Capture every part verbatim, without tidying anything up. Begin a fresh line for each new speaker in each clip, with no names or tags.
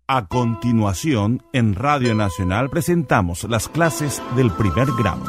A continuación, en Radio Nacional presentamos las clases del primer grado.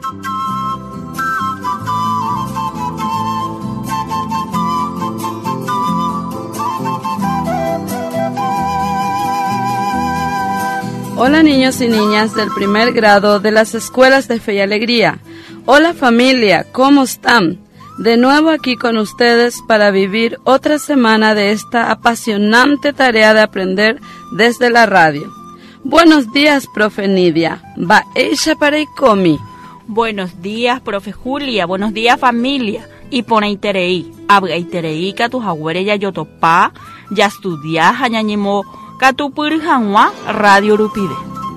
Hola niños y niñas del primer grado de las escuelas de Fe y Alegría. Hola familia, ¿cómo están? De nuevo aquí con ustedes para vivir otra semana de esta apasionante tarea de aprender desde la radio. Buenos días, profe Nidia. Va ella para Icomi.
Buenos días, profe Julia. Buenos días, familia. Y pone itereí. Abga itereí ka tu jagüere ya yotopa. Ya estudia hañañimo ka tu purjanwa radio rupide.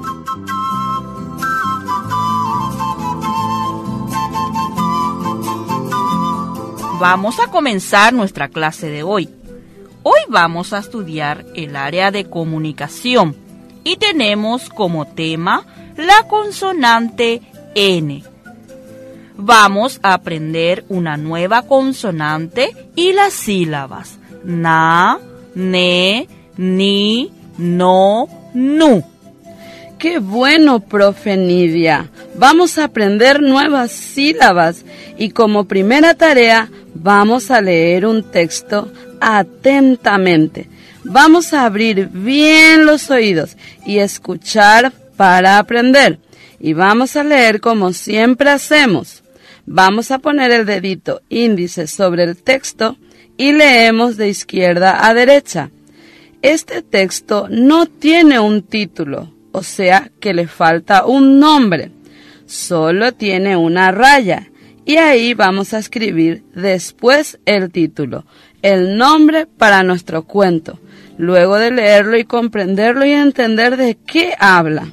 Vamos a comenzar nuestra clase de hoy. Hoy vamos a estudiar el área de comunicación y tenemos como tema la consonante N. Vamos a aprender una nueva consonante y las sílabas na, ne, ni, no, nu.
¡Qué bueno, profe Nidia! Vamos a aprender nuevas sílabas y como primera tarea vamos a leer un texto atentamente. Vamos a abrir bien los oídos y escuchar para aprender. Y vamos a leer como siempre hacemos. Vamos a poner el dedito índice sobre el texto y leemos de izquierda a derecha. Este texto no tiene un título, o sea que le falta un nombre. Solo tiene una raya y ahí vamos a escribir después el título, el nombre para nuestro cuento, luego de leerlo y comprenderlo y entender de qué habla.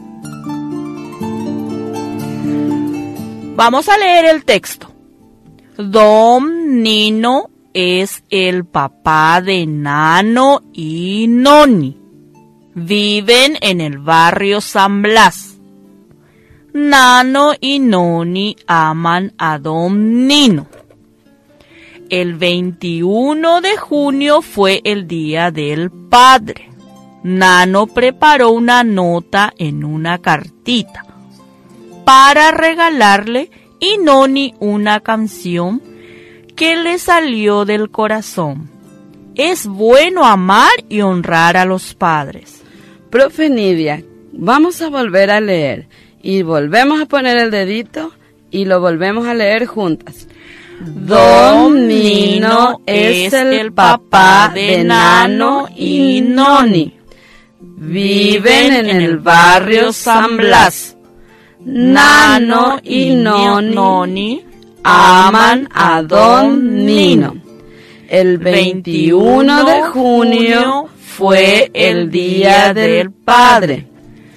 Vamos a leer el texto. Don Nino es el papá de Nano y Noni. Viven en el barrio San Blas. Nano y Noni aman a Don Nino. El veintiuno de junio fue el Día del Padre. Nano preparó una nota en una cartita para regalarle y Noni una canción que le salió del corazón. Es bueno amar y honrar a los padres.
Profe Nidia, vamos a volver a leer y volvemos a poner el dedito y lo volvemos a leer juntas. Don Nino es el papá de Nano y Noni. Viven en el barrio San Blas. Nano y Noni aman a Don Nino. El veintiuno de junio fue el Día del Padre.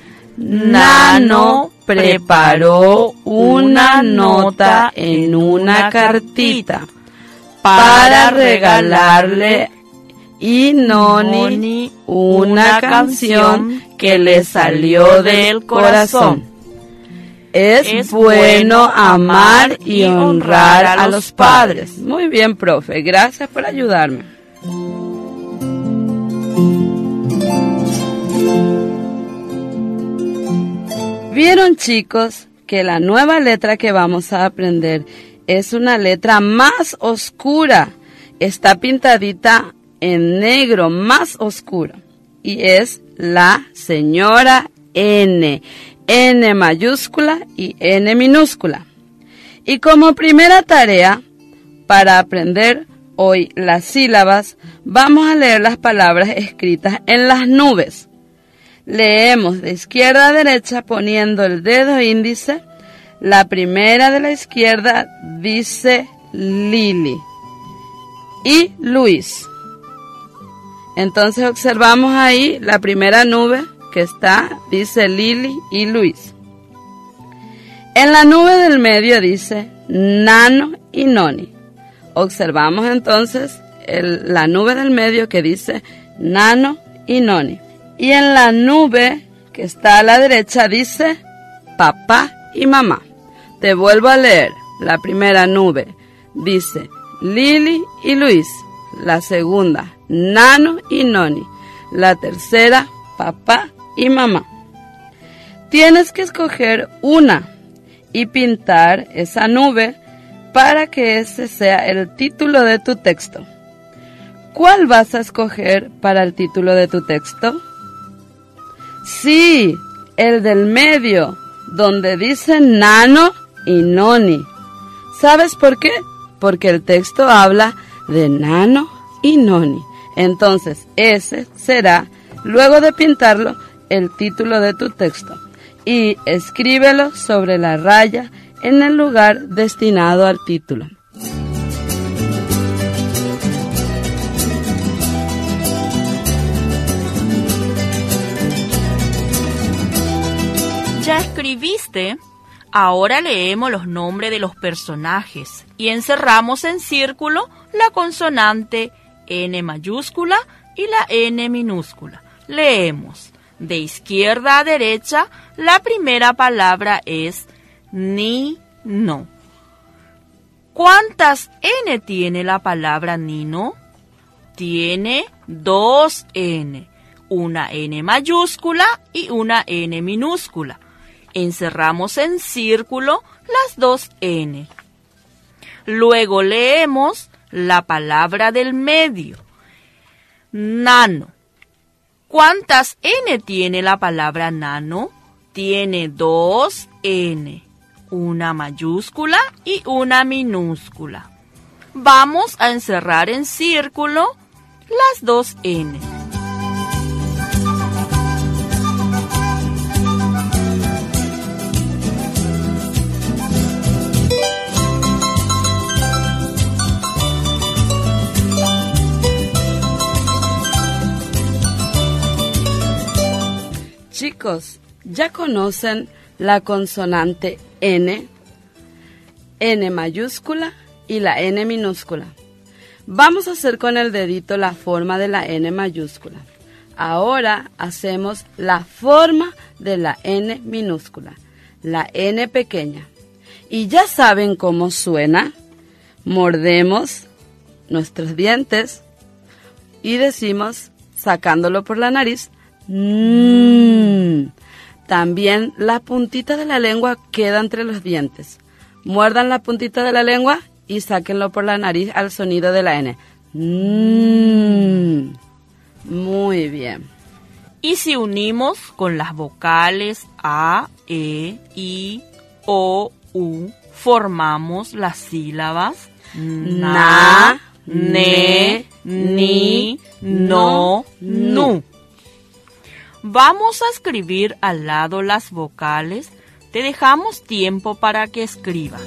Nano preparó una nota en una cartita para regalarle y Noni una canción que le salió del corazón. Es, es bueno amar y honrar a los padres. Muy bien, profe. Gracias por ayudarme. ¿Vieron, chicos, que la nueva letra que vamos a aprender es una letra más oscura? Está pintadita en negro, más oscura. Y es la señora N. N mayúscula y N minúscula. Y como primera tarea, para aprender hoy las sílabas, vamos a leer las palabras escritas en las nubes. Leemos de izquierda a derecha poniendo el dedo índice. La primera de la izquierda dice Lili y Luis. Entonces observamos ahí la primera nube que está, dice Lili y Luis. En la nube del medio dice Nano y Noni. Observamos entonces el, la nube del medio que dice Nano y Noni. Y en la nube que está a la derecha dice papá y mamá. Te vuelvo a leer. La primera nube dice Lili y Luis. La segunda, Nano y Noni. La tercera, papá y mamá. Tienes que escoger una y pintar esa nube para que ese sea el título de tu texto. ¿Cuál vas a escoger para el título de tu texto? Sí, el del medio, donde dice Nano y Noni. ¿Sabes por qué? Porque el texto habla de Nano y Noni. Entonces, ese será, luego de pintarlo, el título de tu texto. Y escríbelo sobre la raya en el lugar destinado al título.
¿Ya escribiste? Ahora leemos los nombres de los personajes y encerramos en círculo la consonante N mayúscula y la N minúscula. Leemos. De izquierda a derecha, la primera palabra es Nino. ¿Cuántas N tiene la palabra Nino? Tiene dos N, una N mayúscula y una N minúscula. Encerramos en círculo las dos N. Luego leemos la palabra del medio, nano. ¿Cuántas N tiene la palabra nano? Tiene dos N, una mayúscula y una minúscula. Vamos a encerrar en círculo las dos N.
Chicos, ¿ya conocen la consonante N, N mayúscula y la N minúscula? Vamos a hacer con el dedito la forma de la N mayúscula. Ahora hacemos la forma de la N minúscula, la N pequeña. ¿Y ya saben cómo suena? Mordemos nuestros dientes y decimos, sacándolo por la nariz, Mm. También la puntita de la lengua queda entre los dientes. Muerdan la puntita de la lengua y sáquenlo por la nariz al sonido de la N. Mm. Muy bien.
Y si unimos con las vocales A, E, I, O, U, formamos las sílabas
Na,
Ne, Ni, No, Nu. Vamos a escribir al lado las vocales. Te dejamos tiempo para que escribas.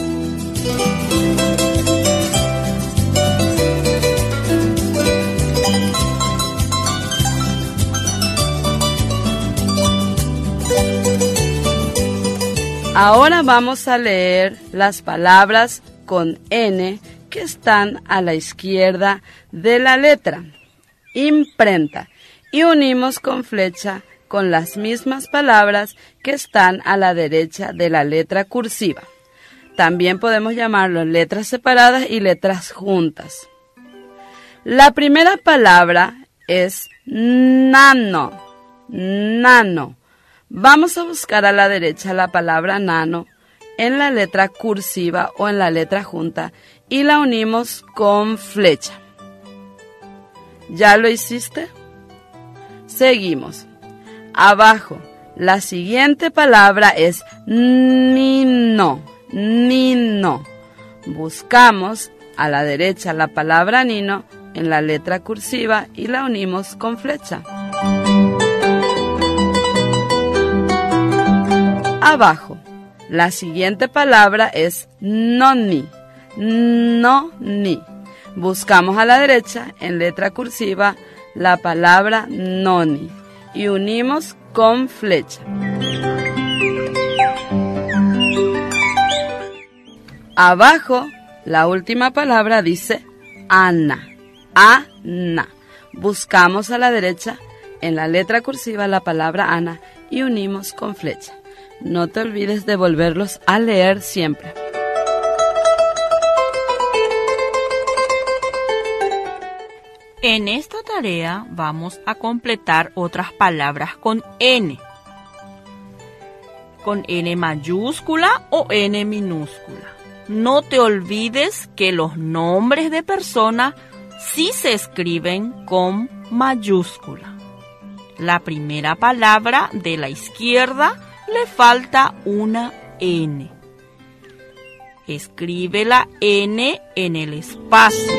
Ahora vamos a leer las palabras con N que están a la izquierda de la letra. Imprenta. Y unimos con flecha con las mismas palabras que están a la derecha de la letra cursiva. También podemos llamarlo letras separadas y letras juntas. La primera palabra es nano, nano. Vamos a buscar a la derecha la palabra nano en la letra cursiva o en la letra junta y la unimos con flecha. ¿Ya lo hiciste? Seguimos. Abajo, la siguiente palabra es nino, nino. Buscamos a la derecha la palabra nino en la letra cursiva y la unimos con flecha. Abajo, la siguiente palabra es noni, noni. Buscamos a la derecha en letra cursiva la palabra noni y unimos con flecha. Abajo, la última palabra dice ana, ana. Buscamos a la derecha en la letra cursiva la palabra ana y unimos con flecha. No te olvides de volverlos a leer siempre.
En esta tarea vamos a completar otras palabras con N. Con N mayúscula o N minúscula. No te olvides que los nombres de personas sí se escriben con mayúscula. La primera palabra de la izquierda le falta una N. Escribe la N en el espacio.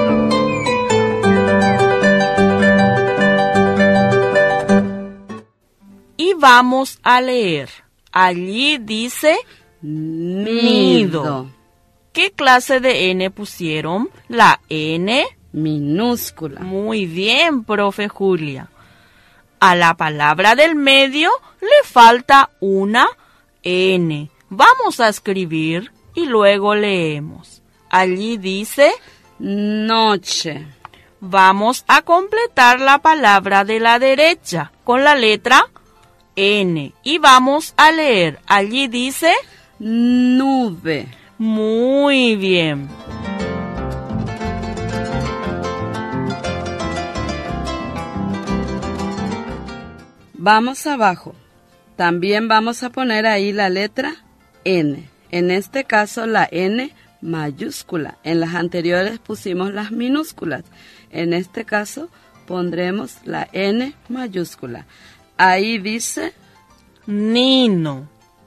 Y vamos a leer. Allí dice nido.
Nido.
¿Qué clase de N pusieron? La N
Minúscula.
Muy bien, profe Julia. A la palabra del medio le falta una N. Vamos a escribir y luego leemos. Allí dice
Noche.
Vamos a completar la palabra de la derecha con la letra N. Y vamos a leer. Allí dice
Nube.
Muy bien.
Vamos abajo. También vamos a poner ahí la letra N. En este caso la N mayúscula. En las anteriores pusimos las minúsculas. En este caso pondremos la N mayúscula. Ahí dice
Nino.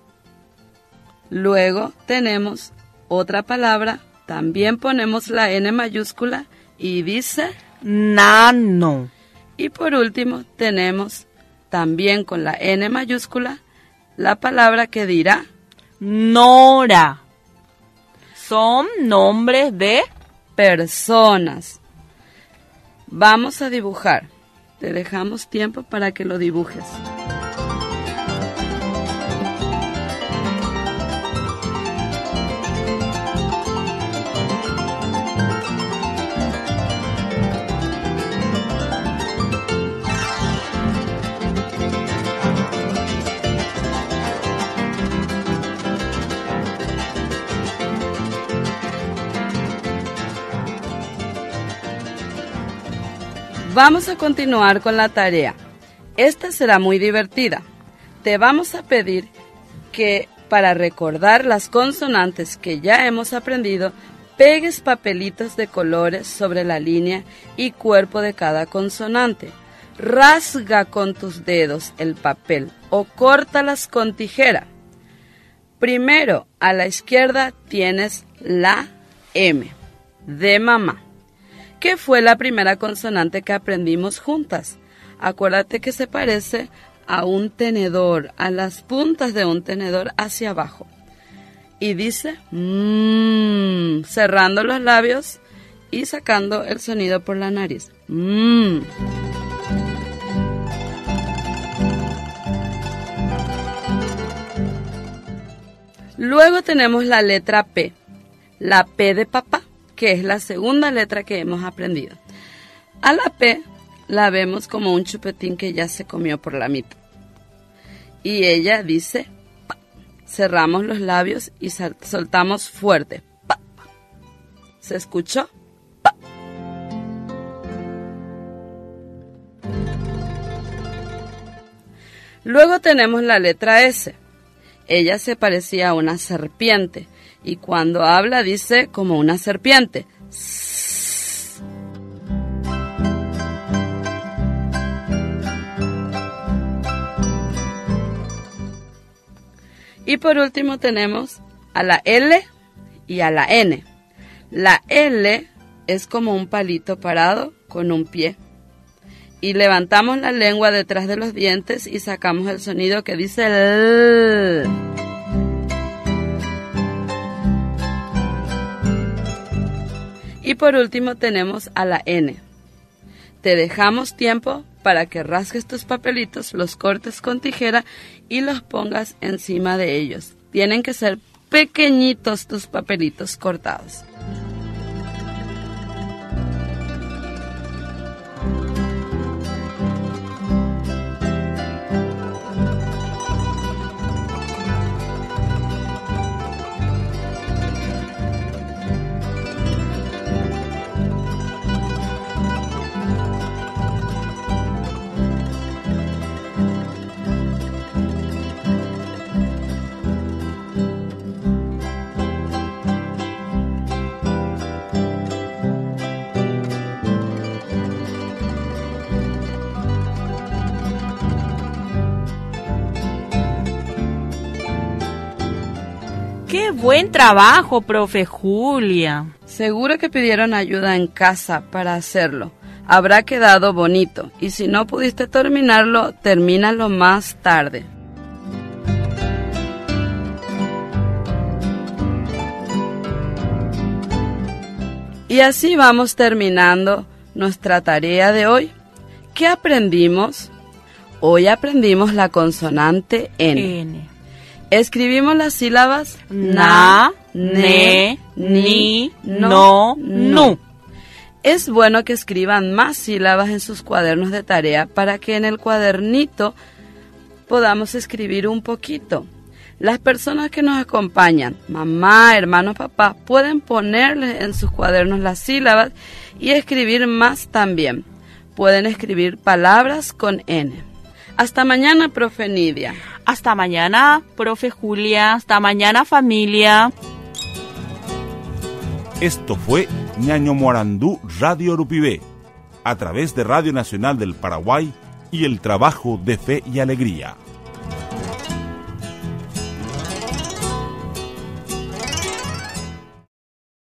Luego tenemos otra palabra. También ponemos la N mayúscula y dice
Nano.
Y por último tenemos también con la N mayúscula la palabra que dirá
Nora. Son nombres de
personas. Vamos a dibujar. Te dejamos tiempo para que lo dibujes. Vamos a continuar con la tarea. Esta será muy divertida. Te vamos a pedir que para recordar las consonantes que ya hemos aprendido, pegues papelitos de colores sobre la línea y cuerpo de cada consonante. Rasga con tus dedos el papel o córtalas con tijera. Primero, a la izquierda tienes la M, de mamá, que fue la primera consonante que aprendimos juntas. Acuérdate que se parece a un tenedor, a las puntas de un tenedor hacia abajo. Y dice mmm, cerrando los labios y sacando el sonido por la nariz. Mmm. Luego tenemos la letra P, la P de papá, que es la segunda letra que hemos aprendido. A la P la vemos como un chupetín que ya se comió por la mitad. Y ella dice pa. Cerramos los labios y soltamos fuerte. Pa. ¿Se escuchó? Pa. Luego tenemos la letra S. Ella se parecía a una serpiente y cuando habla dice como una serpiente. Y por último tenemos a la L y a la N. La L es como un palito parado con un pie. Y levantamos la lengua detrás de los dientes y sacamos el sonido que dice L. Y por último tenemos a la N. Te dejamos tiempo para que rasgues tus papelitos, los cortes con tijera y los pongas encima de ellos. Tienen que ser pequeñitos tus papelitos cortados.
¡Qué buen trabajo, profe Julia!
Seguro que pidieron ayuda en casa para hacerlo. Habrá quedado bonito y si no pudiste terminarlo, termínalo más tarde. Y así vamos terminando nuestra tarea de hoy. ¿Qué aprendimos? Hoy aprendimos la consonante N.
N.
Escribimos las sílabas
Na, ne, ni, no, nu.
Es bueno que escriban más sílabas en sus cuadernos de tarea para que en el cuadernito podamos escribir un poquito. Las personas que nos acompañan, mamá, hermanos, papá, pueden ponerle en sus cuadernos las sílabas y escribir más también. Pueden escribir palabras con N. Hasta mañana, profe Nidia.
Hasta mañana, profe Julia. Hasta mañana, familia.
Esto fue Ñaño Morandú Radio Urupibé, a través de Radio Nacional del Paraguay y el trabajo de Fe y Alegría.